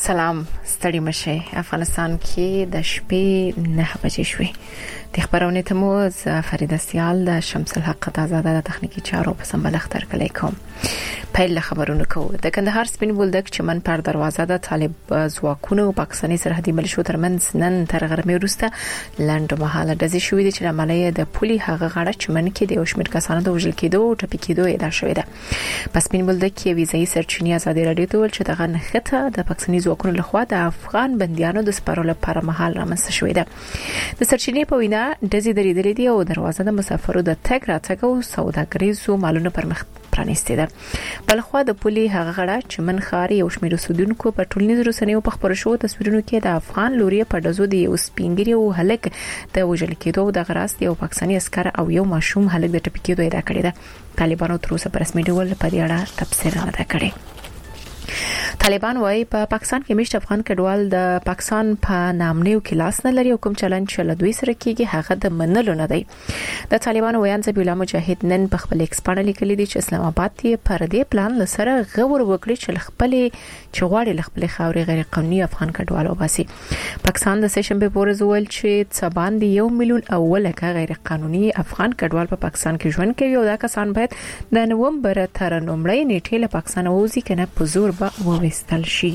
سلام ستړي مشه افغانستان کې د شپې 9 بجې شوې د خبرونه ته مو فرید استیال د شمس الحق آزاده د تخنیکی چارو په سمبل اختر کلی کوم پیل خبرونه کوو د کندهار سپین بولدک چمن پر دروازه د طالب ځواکونو او پاکستاني سرحدي ملیشو ترمنځ نن تر غرمې وروسته لاندې مهاله د زی شوې چې عملیه د پولي هغه غاړه چمن کې د وشمیر کسانو د وژل کېدو او ټپي کېدو ادعا شوې ده په سپین بولدک کې ویزای سرچینی ازادي رادیو ته ول چې دغه نخته د پاکستاني ځواکونو لخوا د افغان بنديانو د سپارلو لپاره مهال رامنځته شوې ده د سرچینی په وینا د زی درېدلې دی او دروازه د مسافرو د تګ راتګ او سوداګریزو مالونو پر مخ پرانیسته ده بلخوا د پولي هغه غړه چې من خاري او شمیرو سودونکو په ټولنیزو رسنیو په خبرو شو تصویرونو کې د افغان لوري په دزو دی او سپینګری او هلک د وژل کېدو د غراس دی او پاکستاني عسكر او یو ماشوم هلک د ټپي کېدو ادعا کړې ده طالبانو تر اوسه په رسمي ډول په دې اړه تفسیر نه ده کړې طالبان وايي په پاکستان کې مشت افغان کډوال د پاکستان په نامنیو کې لاس نه لري او کوم چلند چې له دوی سره کېږي هغه د منلو نه دی د طالبانو ویان ذبیح الله مجاهد نن په خپل ایکسپانه لیکلي دي چې اسلام آباد ته پر دې پلان لسره غور وکړي چې خپل چغواړي خپل خاوري غیر قانوني افغان کډوال وباسي پاکستان د سشنبه پورز ول چې څبان دی 1 میلیون اوله غیر قانوني افغان کډوال په پاکستان کې ژوند کوي او دا کسان باید د نومبر تر نومړی نیټه له پاکستان وځي کنه په زور به وستل شي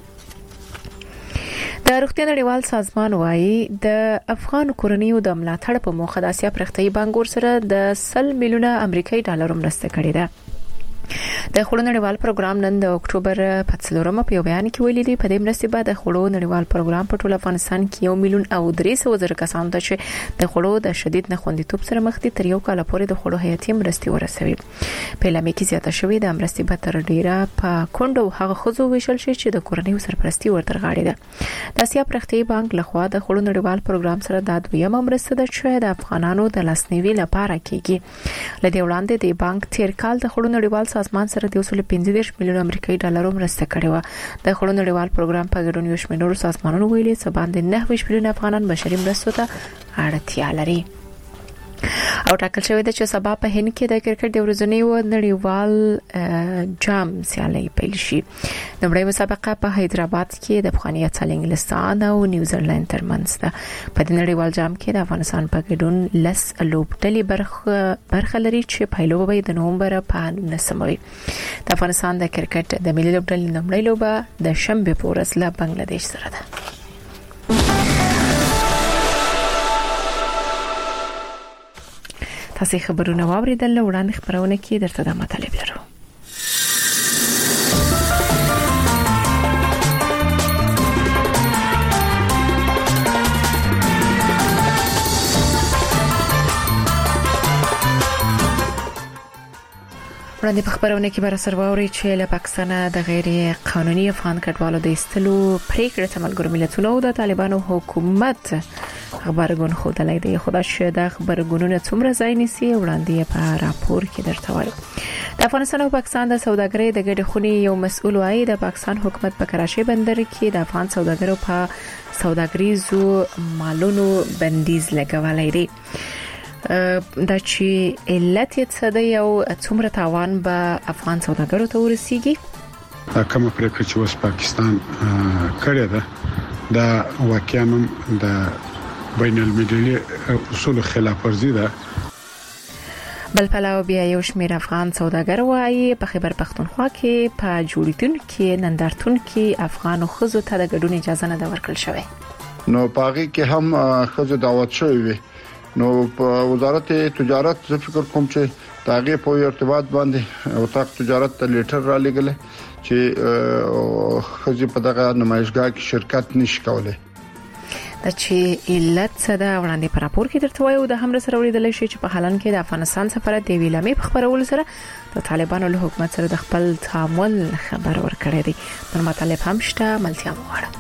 د روغتیا نړیوال سازمان وايي د افغان کورنیو د ملاتړ په موخه د اسیا پرختي بانګور سره د 100 میلیونه امریکایي ډالر مرسته کړې ده د خړو نړیوال پروګرام نن د اکتوبر په 4 په یو بیان کې ویلي دی په دې مرستې بعد د خړو نړیوال پروګرام په ټول افغانستان کې 1 میلیون او 300,000 کسانو ته چې د خړو د شدید نخوندیتوب سره مخ دي تر یو کال پورې د خړو هیاتي مرستې ورسوي په لامې کې زیاته شوې د مرستې به تر ډیره په کندو هغه خزو ویشل شي چې د کورنیو سرپرستی ورتر غاړي ده د اسیا پرختي بانک لخوا د خړو نړیوال پروګرام سره د دویمه مرسته ده چې د افغانانو د لاسنیوي لپاره کیږي لدې وړاندې د بانک تیر کال د خړو نړیوال سازمان سره د 115 میلیون امریکایي ډالر مرسته کړې و د خړو نړیوال پروګرام په ګډون یو شمېر سازمانونو ویلي چې باندې 9 میلیون افغانان بشري مرستو ته اړتیا لري او ټاکل شوی د چې سبا په هند کې د کرکټ د ورځنی نړیوال جام سیالي پیل شي د مړی مسابقه په حیدرآباد کې د افغاني اتل انګلستان او نیوزیلند ترمنځ ده په د نړیوال جام کې د افغانستان په ګډون لس لوبډلې برخه لري چې پیلوبه د نومبر په 9 د افغانستان د کرکټ د ملي لوبډلې نومړی لوبه د شنبه په ورځ له بنگلاديش سره ده تاسو خبرونه واوریدل وړاندې خبرونه کې درته د مطالب لرو وړاندې په خبرونه کې بر سرواوري چې له پاکستان د غیر قانوني افغان کډوالو د استلو پریکړه تملګر ملتونو د طالبانو حکومت خبرګون خودلای دی خدای شه د خبرګونونو څومره ځای نیسي وړاندې په راپور کې درته وایو د افغانستان او پاکستان د سوداګرۍ د ګډې خونې یو مسؤل وايي د پاکستان حکومت په کراچۍ بندر کې د افغان سوداګرو په سوداګریزو مالونو بندیز لګولای دی دا چې علت یې څه دی او څومره تاوان به افغان سوداګرو ته ورسیږي کوم پریکړه چې اوس پاکستان کړې ده دا واقعا د بین المللي اصول خلاف ورزي ده بل پلاو بیا یو شمیر افغان سوداګر وايي په خیبر پختونخوا کې په جوړیدون کې نندارتون کې افغان خزو ته د ګډون اجازه نه ورکړل شوې نو پاغي کې هم خزو دعوت شوې نو په وزارت تجارت زه فکر کوم چې تاغه په ارتباط باندې او تاق تجارت ته لیټر را لګل چې خزي په دغه نمایشګاه کې شرکت نشي کولای د چې علت څه دا وړاندې پر راپور کې درته وایو د هم سره وړاندې شي چې په حالان کې د افغانستان سفارت دی ویلامې په خبرول سره د طالبانو له حکومت سره د خپل تعامل خبر ورکړی دی پر مطالب هم شته ملتیا وغواړم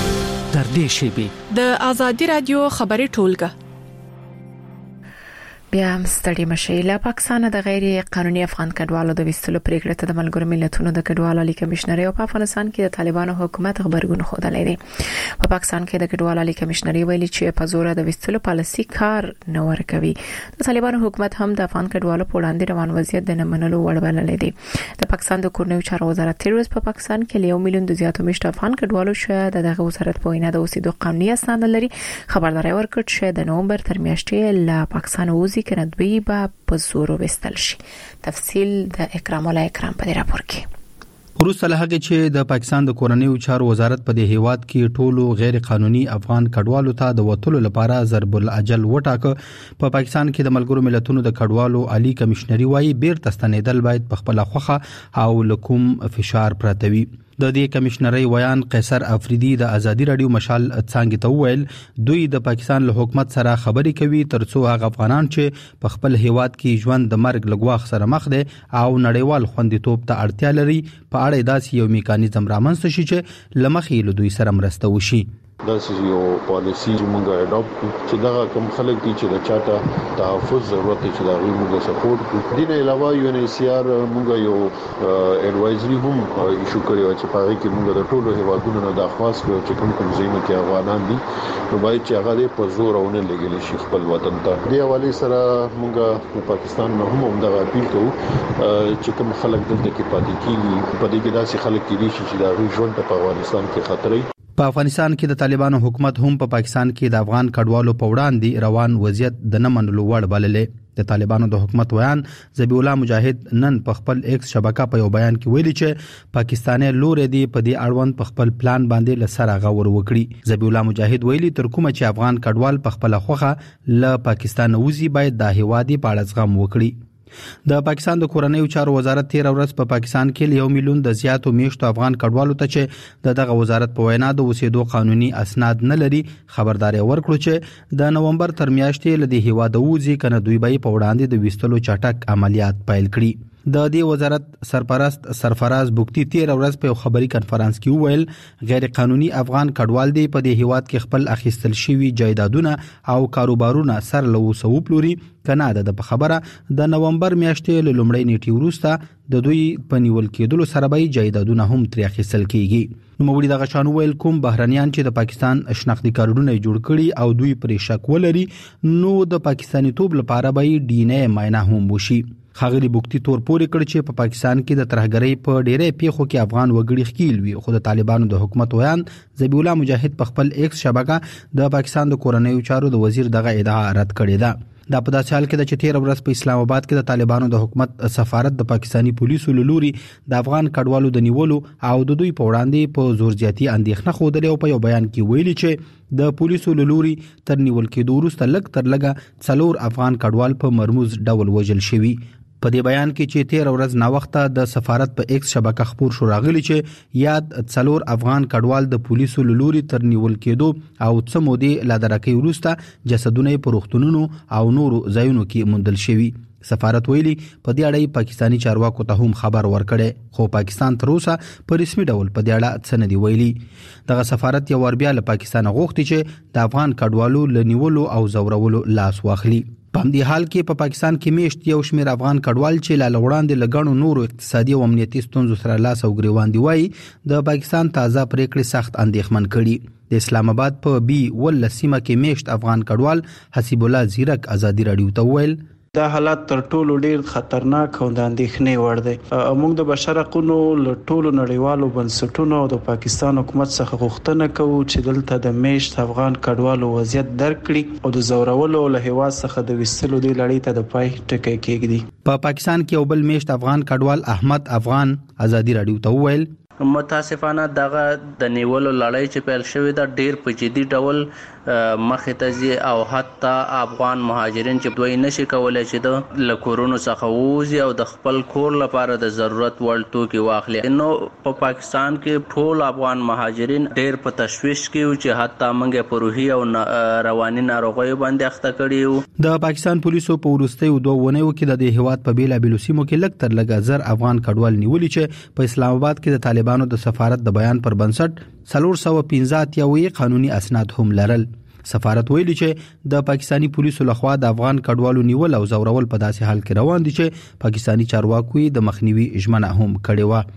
تر دې شی به د ازادي رادیو خبري ټولګه بیا ستړي مشي له پاکستان د غیر قانوني افغان کډوالو د وستلو پریکړه ته د ملګرو ملتونو د کډوالو عالی کمشنري او په افغانستان کې د طالبانو حکومت خبرګون خوده لري. په پاکستان کې د کډوالو عالی کمشنري ویلي چې په زور د وستلو پالیسي کار نه ورکوي. د طالبانو حکومت هم د افغان کډوالو په وړاندې روان وضعیت د نمنلو وړ بللی دی. د پاکستان د کورنیو چارو وزارت تیروز په پاکستان کې له 1 میلیون د زیاتو مشت افغان کډوالو شوه دغه وزارت په وینا د اوسېدو قانوني اسناد لري. خبرداري ورکړه چې د نومبر تر میاشتې له پاکستان وځي کنه دوی به په زور وستل شي. تفصیل د اکرام الله اکرام په راپور کې. وروسته له هغه چې د پاکستان د کورنیو چارو وزارت په دې هیواد کې ټولو غیر قانوني افغان کډوالو ته د وټلو لپاره ضرب الاجل وټاکه، په پاکستان کې د ملګرو ملتونو د کډوالو عالی کمشنري وايي بیرته ستنېدل باید په خپل خوخه او لکوم فشار پراتوي. د دې کمشنري ویان قیصر افریدي د ازادي رادیو مشال څنګه ته ویل دوی د پاکستان له حکومت سره خبرې کوي ترڅو هغه افغانان چې په خپل هیواد کې ژوند د مرګ لګواخ سره مخ دي او نړیوال خوندیتوب ته اړتیا لري په اړه داسې یو میکانیزم رامنځته شي چې لمخې له دوی سره مرسته وشي. دا یو پالیسی چې موږ اډاپټ کړو چې دا کوم خلک دي چې د چاته تحفظ ضرورت چې دا موږ سپورټ کړو. د دې علاوه یو ان سی آر موږ یو اډوایزري هم ایشو کړی چې په هغه کې موږ د ټولو هیوادونو نه درخواست کړو چې کوم ځایونه کې افغانان دي نو باید چې هغه په زور او نه لګیل شي خپل وطن ته. د حواله سره موږ په پاکستان نه هم دا اپیل کوو چې کوم خلک دلته کې پاتې کیږي په دې کې داسې خلک کېږي چې دا ژوند په افغانستان کې خطرې. په افغانستان کې د طالبانو حکومت هم په پاکستان کې د افغان کډوالو په وړاندې روان وضعیت د نه منلو وړ بللې. د طالبانو د حکومت ویان ذبیح الله مجاهد نن په خپل ایکس شبکه په یو بیان کې ویلي چې پاکستاني لوري دی په دې اړوند په خپل پلان باندې لسره غور وکړي. ذبیح الله مجاهد ویلي تر کومه چې افغان کډوال په خپل خوخه له پاکستان وځي باید د هیوادي په اړه زغم وکړي. د پاکستان د کورنیو چارو وزارت 13 ورځ په پاکستان کې له 1 میلیون د زیاتو میشتو افغان کډوالو ته چې دغه وزارت په وینا د اوسېدو قانوني اسناد نه لري خبرداري ورکړه چې د نومبر تر میاشتې لدی هیواد وځي کنه دوی به په وړاندې د وستلو چټک عملیات پیل کړي. د دې وزارت سرپرست سرفراز بوکتی 13 ورځ په خبري کانفرنس کې وویل غیر قانوني افغان کډوال دی په دې هیواد کې خپل اخیستل شوی جایدادونه او کاروبارونه سر له وسو پلوري کنه د خبره د نومبر میاشتې له لومړۍ نیټې وروسته د دوی په نیول کېدلو سره به جایدادونه هم تر اخیستل کیږي. نو موږ دغه شان ویل کوم بهرنیان چې د پاکستان شناختی کارډونه جوړ کړي او دوی پرې شک ولري نو د پاکستاني توپ لپاره به ډي ان اے معاینه هم وشي. خاغلی بوکتی تور پورې کړ چې په پاکستان کې د ترهګرۍ په ډېرې پیښو کې افغان وګړي خکیل وي خو د طالبانو د حکومت ویان ذبیح الله مجاهد په خپل ایکس شبکه د پاکستان د کورنیو چارو د وزیر دغه ادعا رد کړې ده. دا په داسې حال کې د 13 ورځ په اسلام آباد کې د طالبانو د حکومت سفارت د پاکستانی پولیسو لوري د افغان کډوالو د نیولو او د دوی په وړاندې په زور زیاتی اندېښنه خوده او په یو بیان کې ویلي چې د پولیسو لوري تر نیول کېدو وروسته لږ تر لږه 4 افغان کډوال په مرموز ډول وژل شوي. په دې بیان کې چې 13 ورځ نا وخته د سفارت په ایکس شبکه خبر شو راغلی چې یاد 4 افغان کډوال د پولیسو لوري تر نیول کېدو او څه مودې لا درکې وروسته جسدونه په روغتونونو او نورو ځایونو کې موندل شوي. سفارت ویلي په دې اړه پاکستانی چارواکو ته هم خبر ورکړي خو پاکستان تر اوسه په رسمي ډول په دې اړه څه نه دی ویلي. دغه سفارت یو ور بیا له پاکستان غوښتي چې د افغان کډوالو لنیولو او زورولو لاس واخلي. په دې حال کې په پاکستان کې میشت یو شمېر افغان کډوال چې لا وړاندې لګڼو نورو اقتصادي او امنیتي ستونزو سره لاس او ګریوان دی وایي د پاکستان تازه پریکړې سخت اندېښمن کړي. د اسلام آباد په بي ول سیمه کې میشت افغان کډوال حسیب الله زیرک ازادي رادیو ته ویل دا حالات تر ټولو ډیر خطرناک او د اندېښنې وړ دی. موږ د بشر حقوقو له ټولو نړیوالو بنسټونو او د پاکستان حکومت څخه غوښتنه کوو چې دلته د میشت افغان کډوالو وضعیت درک کړي او د زورولو له هیواد څخه د وستلو دی لړۍ ته د پای ټکی کېږدي. په پاکستان کې یو بل میشت افغان کډوال احمد افغان ازادي رادیو ته ویل متاسفانه دغه د نیولو لړۍ چې پیل شوې ده ډیر په جدي ډول مخې ته ځي او حتی افغان مهاجرین چې دوی نشي کولای چې د لکورونو څخه ووځي او د خپل کور لپاره د ضرورت وړ توکي واخلي. نو په پاکستان کې ټول افغان مهاجرین ډیر په تشویش کې چې حتی موږ په روحي او رواني ناروغیو باندې اخته کړي. د پاکستان پولیسو په ورستیو 2 ونیو کې د هیواد په بیلابیلو سیمو کې لږ تر لږه زر افغان کډوال نیولي چې په اسلام آباد کې د طالبانو د سفارت د بیان پر بنسټ 415 قانوني اسناد هم لرل. سفارت ویلي چې د پاکستانی پولیسو لخوا د افغان کډوالو نیول او زورول په داسې حال کې روان دي چې پاکستانی چارواکي د مخنیوي ژمنه هم کړې و.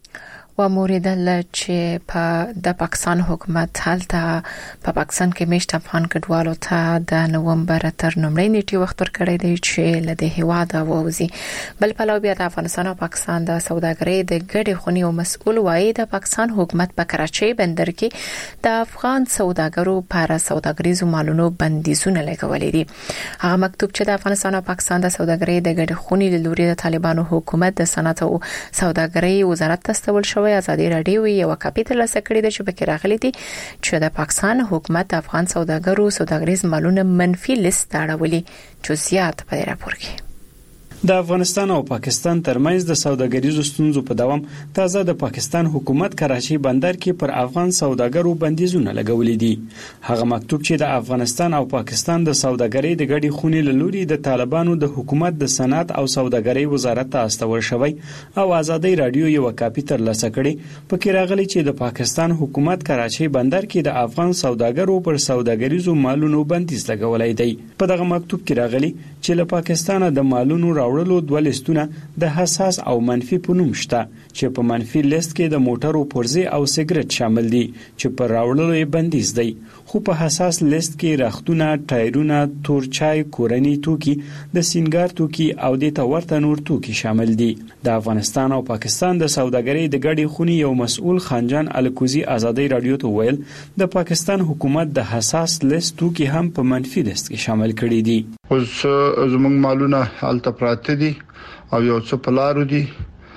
و موریدل چې په د پاکستان حکومت حالته په پاکستان کې میشت افغان کډوالو ته د نومبر تر نومړۍ نیټې وخت ورکړی دی چې له دې هیواده ووزي. بل پلو بیا د افغانستان او پاکستان د سوداګرۍ د ګډې خونی او مسؤل وایي د پاکستان حکومت په کراچۍ بندر کې د افغان سوداګرو لپاره سوداګریزو مالونو بندیزونه لګولې دي. هغه مکتوب چې د افغانستان او پاکستان د سوداګرۍ د ګډې خونی له لوري د طالبانو حکومت د صنعت او سوداګرۍ وزارت ته استول شوی ازادي رادیو یو کاپی ترلاسه کړی دی چې پکې راغلي دي چې د پاکستان حکومت افغان سوداګریز مالونه منفي لیست اړولي. جزئیات په راپور کې. د افغانستان او پاکستان ترمنځ د سوداګریزو ستونزو په دوام تازه د پاکستان حکومت کراچۍ بندر کې پر افغان سوداګرو بندیزونه لګولې دي. هغه مکتوب چې د افغانستان او پاکستان د سوداګرۍ د ګډې خونې له لوري د طالبانو د حکومت د صنعت او سوداګرۍ وزارت ته استول شوی او ازادي رادیو یو کاپی ترلاسه کړي پکې راغلي چې د پاکستان حکومت کراچۍ بندر کې د افغان سوداګرو پر سوداګریزو مالونو بندیز لګولای دی. په دغه مکتوب کې راغلي چې له پاکستان د مالونو راوړلو دوه لیستونه د حساس او منفي په نوم شته چې په منفي لیست کې د موټرو پرزې او سیګریټ شامل دي چې پر راوړلو یې بندیز دی. خو په حساس لیست کې رختونه، ټایرونه، تورچای، کورنی توکي، د سینګار توکي او د ورته نور توکي شامل دي. د افغانستان او پاکستان د سوداګرۍ د ګډې خونې یو مسؤل خانجان الکوزي ازادي رادیو ته ویل د پاکستان حکومت د حساس لیست توکي هم په منفي لیست کې شامل کړي دي. اوس زموږ مالونه حالت پراته دي او یو څه پلارو دي.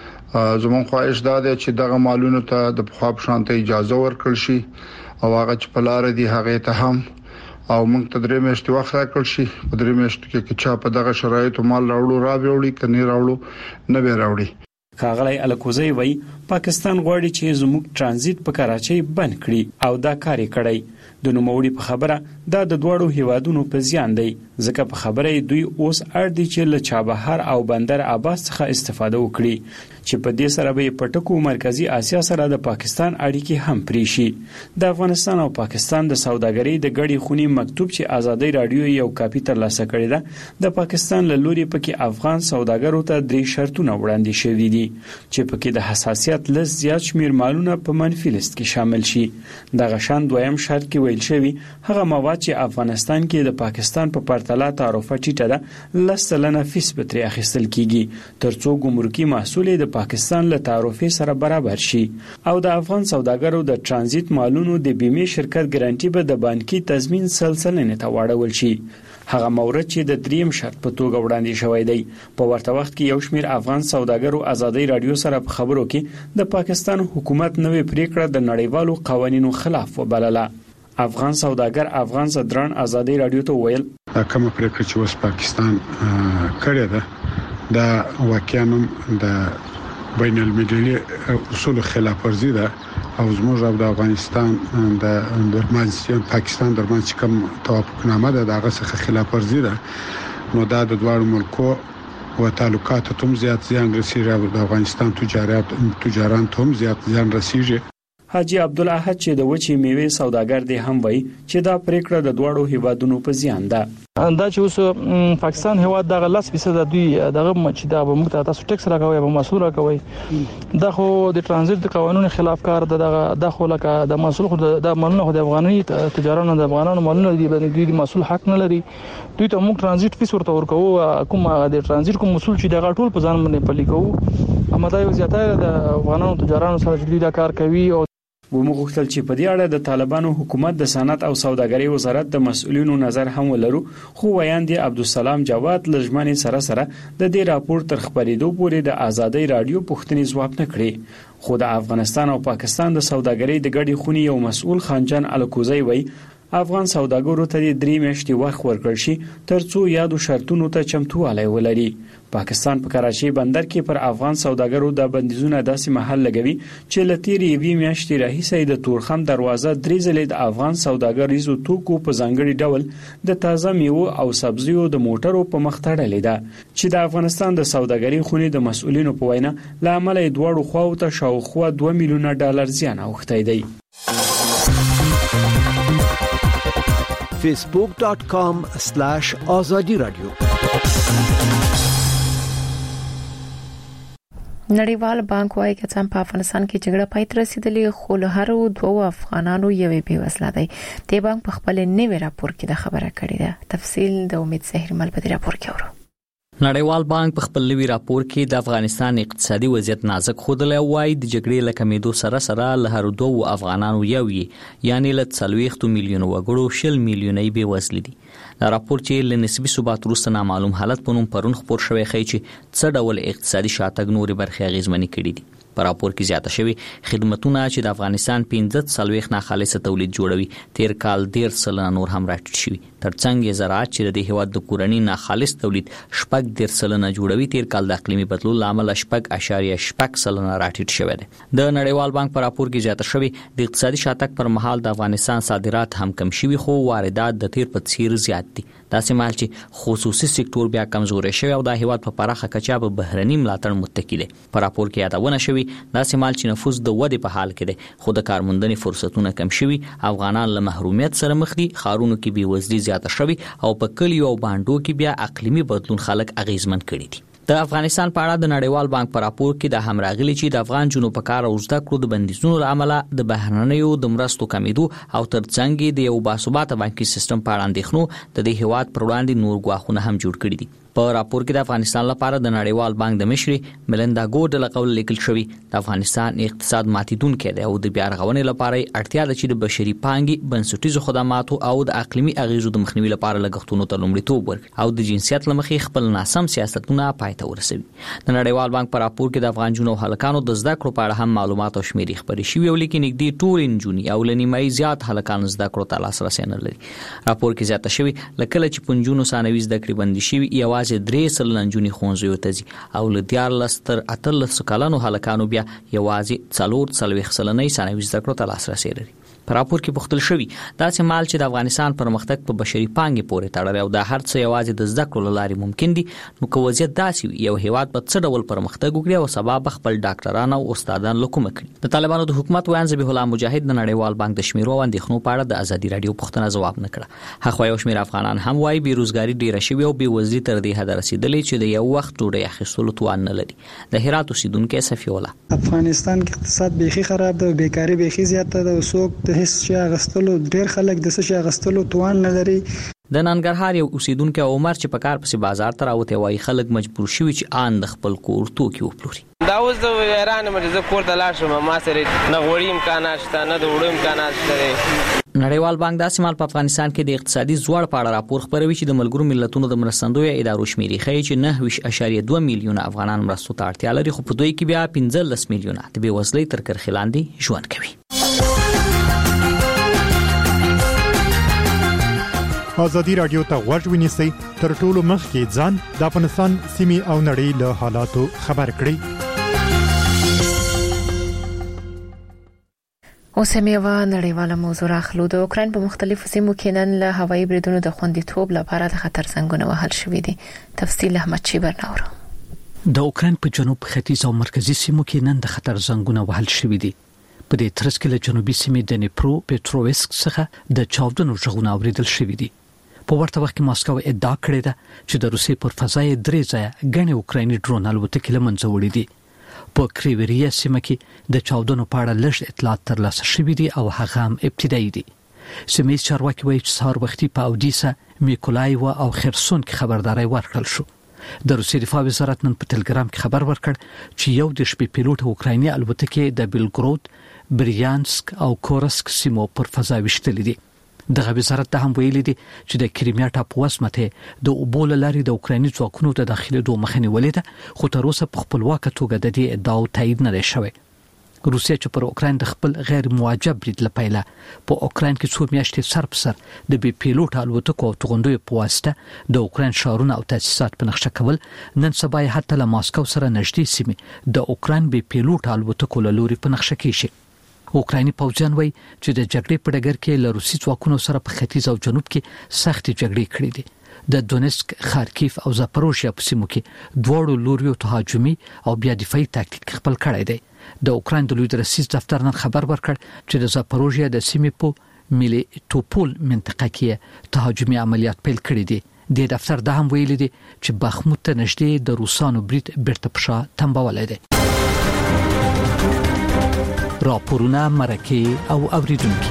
زموږ خواهش دا دی چې دغه مالونو ته د پخواب شانته اجازه ورکړل شي او هغه چې پلار دي هغه ته هم او موږ ته درې میاشتې وخت راکړل شي. په درې میاشتو کې چې په دغه شرایطو مال راوړو راوړي کني راوړو نه به راوړي. ښاغلی الکوزی وایي پاکستان غواړي چې زموږ ترانزیت په کراچۍ بند کړي او دا کار یې کړی. د نوموړي په خبره دا د دوړو هیوادونو په زیان دی ځکه په خبره دوی اوس اړ دي چې له چابهار او بندر عباس څخه استفاده وکړي چې په دې سره به پټکو مرکزی اسیا سره د پاکستان اړیکې هم پرې شي. د افغانستان او پاکستان د سوداګرۍ د ګډې خونی مکتوب چې ازادي رادیو یو کاپی ترلاسه کړی ده د پاکستان له لوري پکې افغان سوداګرو ته درې شرطونه وړاندې شوي دي چې پکې د حساسیت لیست زیات شمیر مالونه په منفي لیست کې شامل شي. دغه شان دویم شرط کې ویل شوی هغه مواد چې افغانستان کې د پاکستان په پرتله تعرفه ټیټه ده 10% به ترې اخیستل کیږي ترڅو ګمرکي محصول د پاکستان له تعرفې سره برابر شي او د افغان سوداګرو د ترانزیت مالونو د بیمه شرکت ګارانټي به د بانکي تضمین سلسله نه تاوړول شي. هغه مورد چې د دریم شرط په توګه وړاندې شوی دی. په ورته وخت کې یو شمیر افغان سوداګرو ازادي رادیو سره په خبرو کې د پاکستان حکومت نوې پریکړه د نړیوالو قوانینو خلاف وبلله. افغان سوداګر افغان صدران ازادي رادیو ته ویل کوم پریکړه چې اوس پاکستان کړې ده دا واقعا د بین المللي اصول خلاف ورزي ده او زموږ او د افغانستان د درمنځ پاکستان درمنځ کوم توافقنامه ده دغه څخه خلاف ورزي ده. نو دا د دوه ملکو او تعلقات ته هم زیات زیان رسیږي او د افغانستان تجاران ته هم زیات زیان رسیږي. حاجی عبدالاحد چې د وچې میوې سوداګر دی هم وایي چې دا پریکړه د دوړو هیوادونو په زیان ده. دا چې اوس پاکستان هیواد دغه 10% دوی دغه چې دا به موږ ته تاسو ټیکس راکوي به مسؤل راکوي دا خو د ترانزیت د قانونو خلاف کار ده. د خو لکه د مسؤل خو د مالونو خو د افغاني تجارانو د افغانانو مالونو دی باندې دوی مسؤل حق نه لري. دوی ته موږ ترانزیت فیس ورته ورکوو کوم د ترانزیت کوم مسؤل چې دغه ټول په ځان باندې پلي کوو اما دا یو زیاتره د افغانانو تجارانو سره چې دا کار کوي. او ومو غوښتل چې په دې اړه د طالبانو حکومت د صنعت او سوداګرۍ وزارت د مسؤلینو نظر هم ولرو خو ویاندې عبدالسلام جواد لجمنې سره د دې راپور تر خبرېدو پورې د ازادي رادیو پوښتنې ځواب نه کړي. خو د افغانستان او پاکستان د سوداګرۍ د ګډې خونې یو مسؤل خانجان الکوزی وایي افغان سوداګرو ته د 3 میاشتې وخت ورکړل شي ترڅو یادو شرطونو ته چمتووالی ولري. پاکستان په کراچۍ بندر کې پر افغان سوداګرو د بندیزونو داسې محل لګوي چې لتیری 2 میاشتې راهیسې د تورخم دروازه درې ځلې د افغان سوداګریزو توکو په ځانګړي ډول د تازه میوه او سبزیو د موټرو په مخ تړلې ده چې د افغانستان د سوداګرۍ خونې د مسؤلینو په وینا لامل یې دواړو خواو ته شاوخوا $2 میلیونه زیان اوښتی دی. facebook.com/azadi radio. نړیوال بانک وايي چې څنګه په افغانستان کې جګړه پای ته رسیدلې خو له هر دوه افغانانو یوې بې وسله دی. د بانک په خپل نوي راپور کې د خبره کړې ده. تفصیل د امید زهیر مل په راپور کې اورو. نړیوال بانک په خپل لوی راپور کې د افغانستان اقتصادي وضعیت نازک خوده وایي د جګړې له کمیدو سره له هر دوه افغانانو یوې یعنی له 40 میلیون وګړو 20 میلیونې به وسلې دي. دا راپور چې له نسبی ثبات وروسته نامعلوم حالت په نوم پرون خبر شوی خي چې څه ډول اقتصادي شاتګ نورې برخې اغیزمنې کړې دي. په راپور کې زیاته شوی خدماتونه چې د افغانستان 15 نه خالصه تولید جوړوي تیر کال 1.5% نور هم راټیټ شوی. ترڅنګ زراعت چې د هیواد د کورنۍ نه خالص تولید 0.5% جوړوي تیر کال د اقلیمي بدلون لامل 0.8% راټیټ شوی دی. د نړیوال بانک په راپور کې زیاته شوی د اقتصادي شاتګ پر مهال د افغانستان صادرات هم کم شوي خو واردات د تیر په څیر زیات دي. داسې مال چې خصوصي سکتور بیا کمزوري شوی او د هیواد په پراخه کچه په بهرني ملاتړ متکی دی. په راپور کې یادونه شوی داسې مال چې نفوذ د ودې په حال کې دی خو د کارموندنې فرصتونه کم شوي، افغانان له محرومیت سره مخ دي، خارونو کې بیوزلي زیاته شوی او په کلیو او باندو کې بیا اقلیمي بدلون خلک اغیزمن کړي دي. د افغانستان په اړه د نړیوال بانک په راپور کې د همراغلي چې د افغان جنوب په کار او زده کړو د بندیزونو لامل د بهرنیو د مرستو کمیدو او ترڅنګ د یو باثباته بانکي سیستم په اړه اندېښنو د دې هیواد پر وړاندې نور ګواښونه هم جوړ کړي دي. په راپور کې د افغانستان لپاره د نړیوال بانک د مشري ملندا ګورډ له قول لیکل شوی د افغانستان اقتصاد ماتیدونکو دی او د بیا رغونې لپاره اړتیا ده چې د بشري پانګې بنسټیزو خدماتو او د اقلیمي اغیزو د مخنیوي لپاره لګښتونو ته لومړیتوب ورکړي او د جنسیت لمخې خپل ناسم سیاستونه پای ته ورسوي. د نړیوال بانک په راپور کې د افغان جنونو هلکانو د زده کړو په اړه هم معلومات او شمیرې خبرې شوې او لیکن نږدې ټول انجونی او لنیمای زیات هلکان زده کړو ته لاسرسي نه لري. راپور کې زیاته شوی لکه چې پنځونو ثانوي زده کړې بندي شوی یوازې 3 انجونی خونځو ته ځي او ل 14 تر 18 کلونو هلکانو بیا یوازې 4 سلنې ثانوي زده کړو ته لاسرسي لري. په راپور کې پوښتل شوی داسې مال چې د افغانستان پرمختګ په بشري پانګې پورې تړلی او د هر څه یوازې د زده کړو لارې ممکن دي نو که وضعیت داسې یو هیواد په څه ډول پرمختګ وکړي او سبا خپل ډاکټران او استادان لکوم کړي. د طالبانو د حکومت ویان ذبیح الله مجاهد د نړیوال بانک د شمیرو او اندېښنو په اړه د ازادي رادیو پوښتنه ځواب نه کړه. هغه یو شمېر افغانان هم وايي بیروزګاری ډیره شوې او بېوزلي تر دې حد رسیدلې چې د یو وخت ډوډۍ اخیستلو توان نه لري. د هرات اوسیدونکو صفی الله افغانستان کې اقتصاد بیخي خراب ده، بیکاری بیخي زیاته ده او څوک د هیڅ شي غستلو ډیر خلک د څه شي غستلو توان نه لري. د ننګرهار یو اوسیدونکو عمر چې په کار پسې بازار ته راوته وای خلک مجبور شوي چې آن د خپل کور توکي وپلوري. دا اوس د ایران مرزه کور ته لاړ شم ما سره نه غوړی امکانات شته نه د وړو امکانات شته. نړیوال بانک د سیمال په افغانستان کې د اقتصادي زوړ په اړه راپور خبروي چې د ملګرو ملتونو د مرستندوی ادارو شمیرې ښیي چې 9.2 میلیونه افغانان مرستو ته اړتیا لري خو په دوی کې بیا 15 میلیونه د بېوزلۍ تر کرښې لاندې ژوند کوي. ازادي رادیو ته غوږ ونیسئ تر ټولو مخکې ځان د افغانستان سیمې او نړۍ له حالاتو خبر کړئ. اوس هم یو نړیواله موضوع راخلو. د اوکراین په مختلفو سیمو کې نن له هوایي بریدونو د خوندیتوب لپاره د خطر زنګونه وهل شوې دي. تفصیل احمد شیبر ناور. د اوکراین په جنوب ختیځ او مرکزي سیمو کې نن د خطر زنګونه وهل شوې دي. په دې ترڅ کې له جنوبي سیمې د نیپرو پټرووسک څخه د چاودنو غږونه اوریدل شوې دي. په ورته وخت کې ماسکو ادعا کړې ده چې د روسي پر فضای درې ځایه غني اوکرایني ډرون الوتکې لمنځه وړي دي. په کریوریا سیمه کې د چاودنو په اړه لږ اطلاعات ترلاسه شوې دي او هغه هم ابتدایي دي. سیمې چارواکي وایي چې سهار وختي په اودیسا، میکولایو او خرسون کې خبرداري ورکړل شو. د روسي دفاع وزارت نن په ټلګرام کې خبر ورکړ چې یو د شپې پیلوټ اوکرایني الوتکې د بیلګرود، بریانسک او کورسک سیمو پر فضا وشتلې دي. دغه وزارت هم ویلي دي چې د کریمیا ټاپوسمته د اوبول لاري د اوکرایني ځواکونو د داخلي دوه مخنی ولیده خو تر اوسه په خپلواک توګه د دې ادعا تایید نه شوی. روسیا چې پر اوکراین د خپل غیر مواجب برید لپاره په اوکراین کې څو میاشتې سر په سر د بي پیلوټ الوتکو او توغندوی په واسطه د اوکراین ښارونه او تاسیسات په نقشه کول، نن سبا حتی له ماسکو سره نږدې سیمې د اوکراین بي پیلوټ الوتکو له لوري په نقشه کې شي. اوکرایني پوځیان وایي چې د جګړې په ډګر کې له روسي ځواکونو سره په ختیځ او جنوب کې سختې جګړې کړې دي. د دونیسک، خارکیف او زاپروژیا په سیمو کې دواړو لوریو تهاجمي او بیا دفاعي تاکتیک خپل کړی دی. د اوکراین د لوی درسیز دفتر نن خبر ورکړ چې د زاپروژیا د سیمې په ملي توپول منطقه کې تهاجمي عملیات پیل کړي دي. د دفتر د هم ویل دي چې بخموت ته نږدې د روسانو برید بیرته پښه تنبولای دي. راپورونه مرکه او اوریدونکو.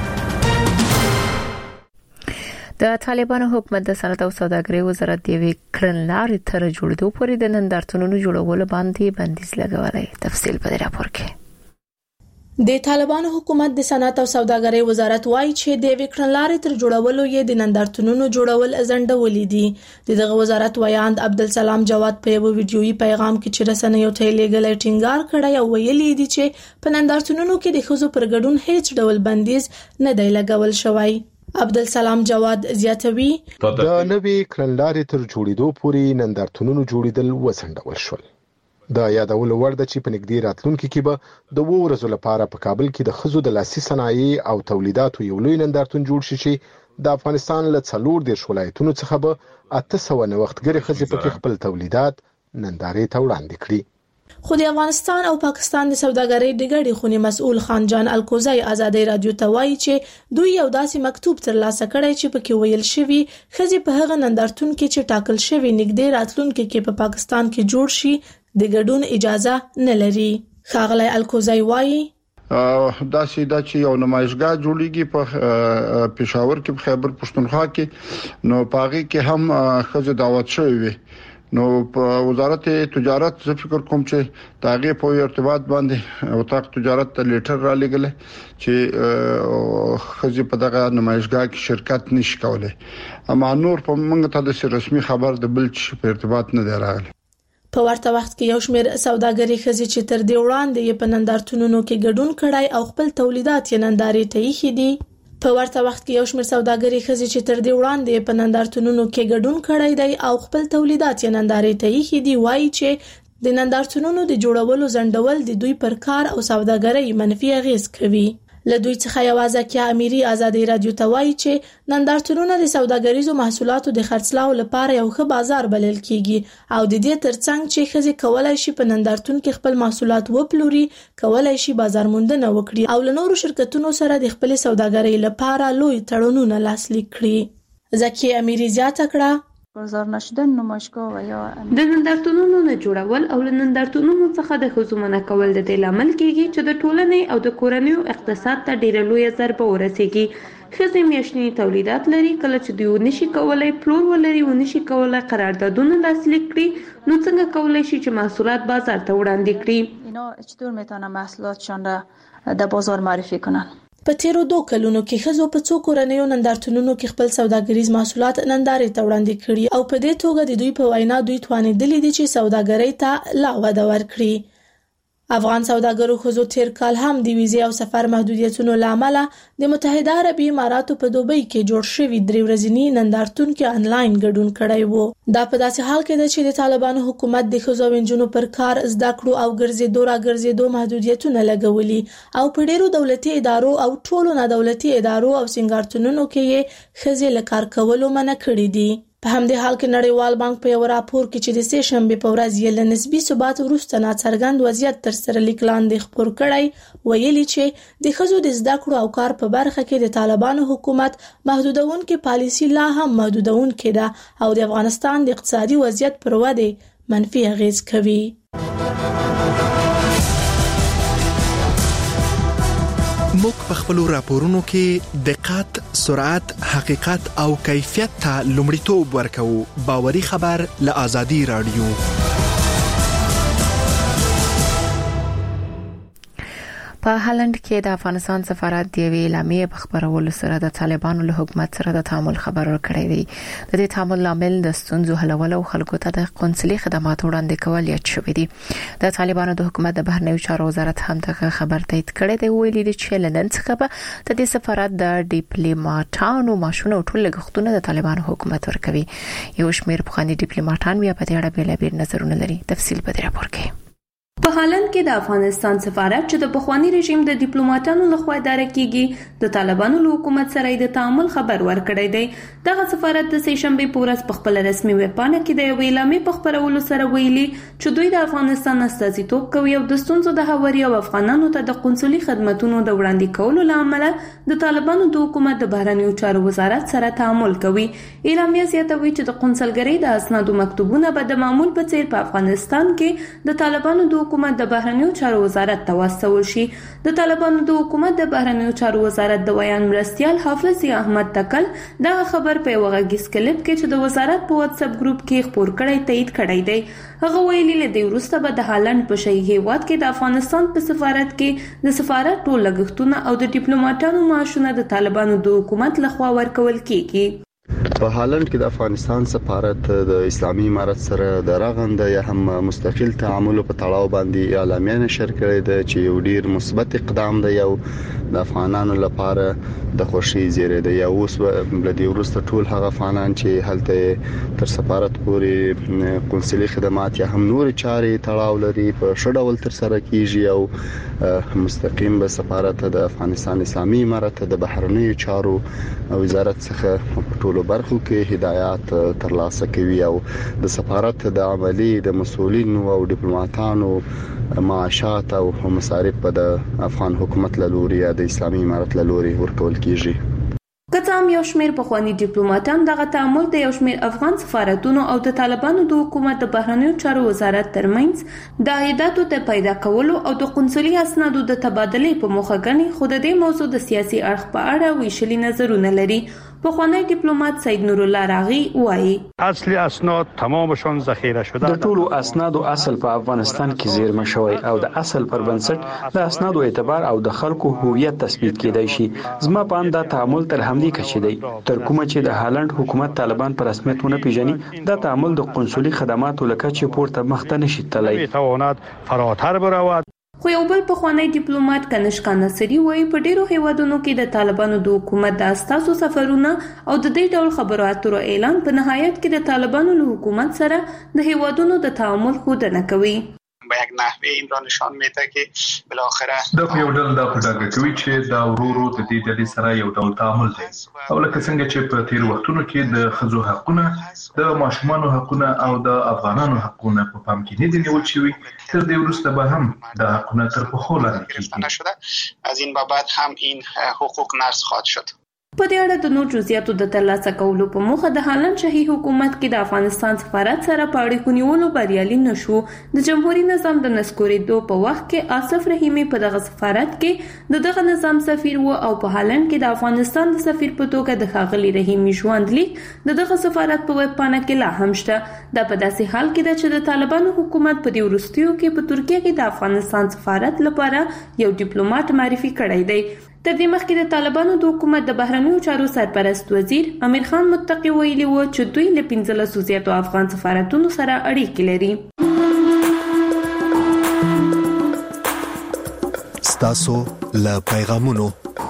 د طالبانو حکومت د صنعت او سوداګرۍ وزارت د کړنلارې تر جوړېدو پورې د نندارتونونو جوړولو باندې بندیز لګولای. تفصیل په راپور کې. د طالبانو حکومت د صنعت او سوداګرۍ وزارت وایي چې د کړنلارې تر جوړولو یې د نندارتونونو جوړول ازندولې دي. دغه وزارت وایاند عبدالسلام جواد په یو ویډیويي پیغام کې چې رسنیو ته لېږلی ټینګار کړی او ویلي دي چې په نندارتونونو کې د ښځو پر ګډون هیڅ ډول بندیز نه دی لګول شوی. عبدالسلام جواد زیاتوي د نوې کړنلارې تر جوړېدو پورې نندارتونونو جوړیدل وسنډول شول. دا یادول وړ ده چې په نږدې راتلونکي کې به د 2 ورځې لپاره په کابل کې د ښځو د لاسي صنایع او تولیداتو یو لوی نندارتون جوړ شي چې د افغانستان له 40 ولایتونو څخه به 800 نوښتګرې ښځې پکې خپل تولیدات نندارې ته وړاندې کړي. خو د افغانستان او پاکستان د سوداګرۍ د ګډې خونې مسؤل خانجان الکوزی آزادۍ رادیو ته وایي چې دوی یو داسې مکتوب ترلاسه کړی چې پکې ویل شوی ښځې په هغه نندارتون کې چې ټاکل شوی نږدې راتلونکي کې په پاکستان کې جوړ شي د ګډون اجازه نه لري. ښاغلی الکوزی وایي دا چې یو نمایشګاه جوړیږي په پېښور کې په خیبر پښتونخوا کې نو پاغي کې هم ښځې دعوت شوی وي. نو په وزارت تجارت زه فکر کوم چې داغه په ارتباط باندې وطاق تجارت ته لیټر را لګل چې خزي په دغه نمایشګاه کې شرکت نشي کولای. اما نور په موږ ته د رسمي خبر د بل په ارتباط نه دی راغلی. په ورته وخت کې یو شمېر سوداګري خزي چې تر دې وړاندې په نندارتونونو کې ګډون کړای او خپل تولیدات یې نندارې ته یې دي. په ورته وخت کې یو شمېر سوداګري خزي چې تر دې وړاندې په نندارتونونو کې ګډون کړای دی او خپل تولیدات یې نندارې ته یې دي وایي چې د نندارتونونو د جوړولو ځنډول د دوی پر کار او سوداګرۍ منفي اغیز کوي. له دوی څخه یوازې کې اميري آزادۍ رادیو ته وایي چې نندارتونونه د سوداګریزو محصولاتو د خرڅلاو لپاره یو ښه بازار بلل کیږي او د دې ترڅنګ چې خزي کولای شي په نندارتون کې خپل محصولات وپلوري، کولای شي بازار موندنه وکړي او له نورو شرکتونو سره د خپل سوداګرۍ لپاره لوی تړونونه لاسلیک کړي. زکی اميري زیاته کړه بازار نشدن نمایشگاه و یا د نندارتونونو نه جوړول او له نندارتونونو څخه د ښځو منع کول د دې لامل کیږي چې د ټولنې او د کورنیو اقتصاد ته ډیره لویه ضربه ورسیږي. ښځې میاشتني تولیدات لري، کله چې دوی نشي کولای پلور ولري او نشي کولای قراردادونه لاسلیک کړي نو څنګه کولای شي چې محصولات بازار ته وړاندې کړي؟ اینا چطور میتونن محصولاتشان را در بازار معرفی کنن؟ په تیرو 2 کلونو کې ښځو په څو کورنیو نندارتونونو کې خپل سوداګریز محصولات نندارې ته وړاندې کړي او په دې توګه د دوی په وینا دوی توانېدلي دي چې سوداګرۍ ته لا وده ورکړي. افغان سوداګرو ښځو تیر کال هم د ویزې او سفر محدودیتونو لامل د متحده عربي اماراتو په دوبۍ کې جوړ شوی 3 ورځنی نندارتون کې انلاین ګډون کړی وو. دا په داسې حال کې ده چې د طالبانو حکومت د ښځو او نجونو پر کار زده کړو او ګرځېدو محدودیتونه لګولي او په ډیرو دولتي ادارو او ټولو نه دولتي ادارو او سنگارتونونو کې یې ښځې له کار کولو منع کړي دي. په همدې حال کې نړیوال بانک په یو راپور کې چې د سه شنبه په ورځ یې له نسبي ثبات وروسته ناڅرګند وضعیت تر سره لیکلاند خبر کړی ویلي چې د ښځو د زده کړو او کار په برخه کې د طالبانو حکومت محدودونکو پالیسي لا هم محدودونکو ده او د افغانستان د اقتصادي وضعیت پر وده منفي اغیز کوي. موږ په خپل راپورونو کې دقت، سرعت، حقیقت او کیفیت ته لومړیتوب ورکوو. باوري خبر له آزادي رادیو. په هالند کې د افغانستان سفارت دی اعلامیه په خبرولو سره د طالبانو له حکومت سره د تعامل خبر ورکړی دی. د دې تعامل لامل د ستونزو حلول او خلکو ته د قونسلي خدماتو وړاندې کول یاد شوی دی. د طالبانو د حکومت د بهرنیو چارو وزارت هم دغه خبر تایید کړی دی. ویلي دی چې لنن څخه به د دې سفارت د ډیپلوماټانو ماشونه ټول لګښتونه د طالبانو حکومت ورکوي. یو شمېر پخوانی ډیپلوماټان بیا په دې اړه بیلابیل نظرونه لري. تفصیل په دې راپور کې. په هالند کې د افغانستان سفارت چې د پخوانی رژیم د ډیپلوماټانو لخوا اداره کیږي د طالبانو له حکومت سره د تعامل خبر ورکړی دی. دغه سفارت د سهشنبه په ورځ په خپل رسمي ویب پاڼه کې د یو اعلامیې په خپرولو سره ویلي چې دوی د افغانستان استازیتوب کوي او د ستونزو د هواري او افغانانو ته د قونسلي خدماتونو د وړاندې کولو لامل د طالبانو د حکومت د بهرنیو چارو وزارت سره تعامل کوي. اعلامیه زیاتوي چې د قونسلګرۍ د اسنادو مکتوبونه به د معمول په څیر په افغانستان کې د طالبانو د حکومت د بهرنیو چارو وزارت ته واستول شي. د طالبانو د حکومت د بهرنیو چارو وزارت د ویان مرستیال حافظ احمد تکل دغه خبر په یو غږیز کلیپ کې چې د وزارت په واتس اپ ګروپ کې خپور کړی تایید کړی دی. هغه ویلي له دې وروسته به د هالند په شهي هیواد کې د افغانستان په سفارت کې د سفارت ټول لګښتونه او د ډیپلوماټانو معاشونه د طالبانو د حکومت لخوا ورکول کیږي. په هالند کې د افغانستان سفارت د اسلامي امارت سره د رغنده یا هم مستقل تعامل په تړاو باندې اعلامیه نشر کړې ده چې یو ډیر مثبت اقدام دی او د افغانانو لپاره د خوشي زیری دی. یا اوس بلدي ورسته ټول هغه افغانان چې هلته تر سفارت پورې قونسلي خدمات یا هم نور چارې تړاو لري په شډول تر سره کیږي او مستقیم به سفارت د افغانستان اسلامي امارت د بهرنیو چارو وزارت څخه په ټولو برخو کې هدایات ترلاسه کوي او د سفارت د عملی د مسؤلینو او ډیپلوماټانو معاشات او مصارف په د افغان حکومت له لوري یا د اسلامي امارت له لوري ورکول کیږي. که څه هم یو شمېر پخواني ډیپلوماټان دغه تعامل د یو شمېر افغان سفارتونو او د طالبانو د حکومت د بهرنیو چارو وزارت ترمنځ د عایداتو د پیدا کولو او د قونسلي اسنادو د تبادلې په موخه ګڼي، خو د دې موضوع د سیاسي اړخ په اړه ویشلي نظرونه لري. پخوانی ډیپلوماټ سید نور الله راغي وایي اصلي اسناد تمامشون ذخیره شده. د ټولو اسنادو اصل په افغانستان کې زیرمه شوی او د اصل پر بنسټ د اسنادو اعتبار او د خلکو هویت تثبیت کیدای شي. زما په اند دا تعامل تر همدې کچې دی. تر کومه چې د هالند حکومت طالبان پر رسمیت ونه پیژني دا تعامل د قونسلي خدماتو لکه چې پورته مخته نشي تللی. میتواند فراتر برود. خو یو بل پخوانی ډیپلوماټ کنشکا نصری وایي په ډیرو هیوادونو کې د طالبانو د حکومت د اساسو سفرونه او د دې ډول خبرو اترو اعلان په نهایت کې د طالبانو له حکومت سره د هیوادونو د تعامل ښودنه کوي. به یک نحوه این را نشان میده که بالاخره دا په یو ډول دا پټاګه کوي چې دا ورورو د دې ډلې سره یو ډول تعامل دی او لکه څنګه چې په تیر وختونو کې د خځو حقونه، د ماشومانو حقونه او د افغانانو حقونه په پام کې نه دي نیول شوي، تر دې وروسته به هم د حقونه تر پښو لاندې کیږي. از این بابت هم این حقوق نقض خواهد شد. په دې اړه د نور جزئیاتو د ترلاسه کولو په موخه د هالند شهي حکومت کې د افغانستان سفارت سره په اړیکو نیولو بریالي نشو. د جمهوریت نظام د نسکورېدو په وخت کې آصف رحیمي په دغه سفارت کې دغه نظام سفیر و او په هالند کې د افغانستان د سفیر په توګه د ښاغلي رحیمي ژوندلیک دغه سفارت په ویب پاڼه کې لا هم شته. دا په داسې حال کې ده چې د طالبانو حکومت په دې وروستیو کې په ترکیه کې د افغانستان سفارت لپاره یو ډیپلوماټ معرفي کړی دی. تر دې مخکې د طالبانو د حکومت د بهرنیو چارو سرپرست وزیر امیر خان متقی ویلي و چې دوی له 15 زیاتو افغان سفارتونو سره اړیکې لري. ستاسو له پیغامونو.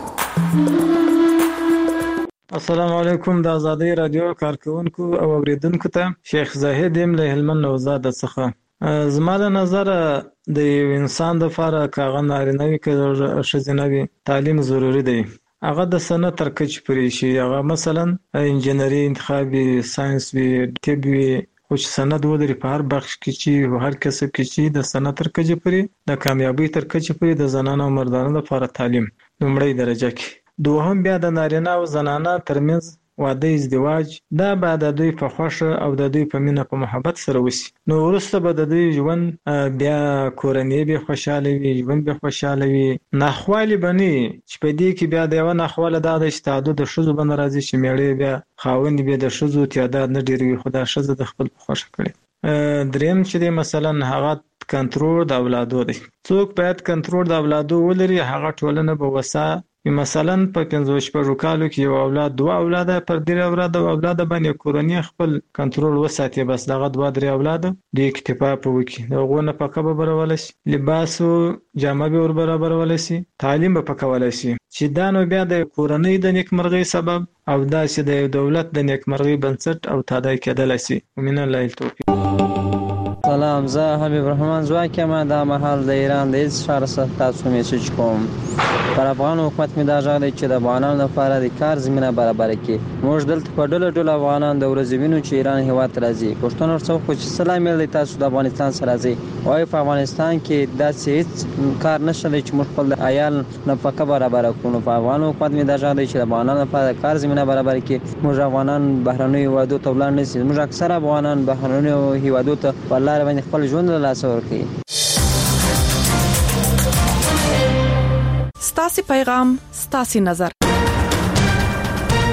السلام علیکم د ازادي رادیو کارکونکو او اوریدونکو ته شیخ زاهد یم له هلمند نوزاد څخه. زما له نظر د یو انسان د لپاره کاغه نارینه وي که ښځینه وي تعلیم ضروری دی. هغه د سنت تر کچې پورې شي. هغه مثلا انجینری انتخاب وي، ساينس وي، طب وي، خو چې سند ودرې په هر بخش کې چې هر کسب کې چې د سنت تر کچې پورې د کامیابی تر کچې پورې د زنانو او مردانو لپاره تعلیم لومړی درجه کې. دوهم بیا د نارینه او زنانه ترمنځ واده ازدواج دا به د دوی په خوښه او د دوی په مینه په محبت سره وسی. نو وروسته به د دوی ژوند بیا کورنۍ به خوشاله وي، ژوند به خوشاله وي. ناخوالې به نه چې په دې کې بیا د یوه ناخواله دا ده چې تعدد د ښځو به نه راځي چې میړه بیا خاوند بیا د ښځو تعداد نه ډېروي، خو دا ښځه د خپل په خوښه کړي. دریم چې دی مثلا هغه کنټرول د اولادو دی. څوک باید کنټرول د اولادو ولري، هغه ټولنه به وسه مثلا په 15 کالو کې یو اولاد، دوه اولاده پر ډیر اولاده باندې کورنۍ خپل کنټرول وساتي، بس دغه دوه درې اولاده د اکتفا په وکي دغه نه پکه به برول شي، لباس او جامه به ور برابرول شي، تعلیم به پکول شي، چې دا نو بیا د کورنۍ د نیکمرغي سبب او دا چې د دولت د نیکمرغي بنسټ او تادای کېدل شي. ومن الله التوفیق. سلام، زه حبیب الرحمن زواک یم. دا مهال د ایران د اشاره سره تاسو میسج کوم. پر افغان حکومت می دا ژغ دی چې د افغانانو لپاره د کار زمينه برابر کړي. موږ دلته په ډول افغانان د ورځې وینو چې ایران هیواد ته راځي. پښتون ورڅو خو چې سلام دی تاسو د افغانستان سره راځي. وای په افغانستان کې داسې هیڅ کار نشته چې موږ خپل عیال نفقه برابر کړو. په افغان حکومت می دا ژغ دی چې د افغانانو لپاره د کار زمينه برابر کړي. موږ افغانان بهرنۍ هیوادو ته ولاړ نه سي. موږ اکثر افغانان بهرنۍ هیوادو ته ولر باندې خپل ژوند له لاس ورکړي. ستاسو پیغام ستاسو نظر.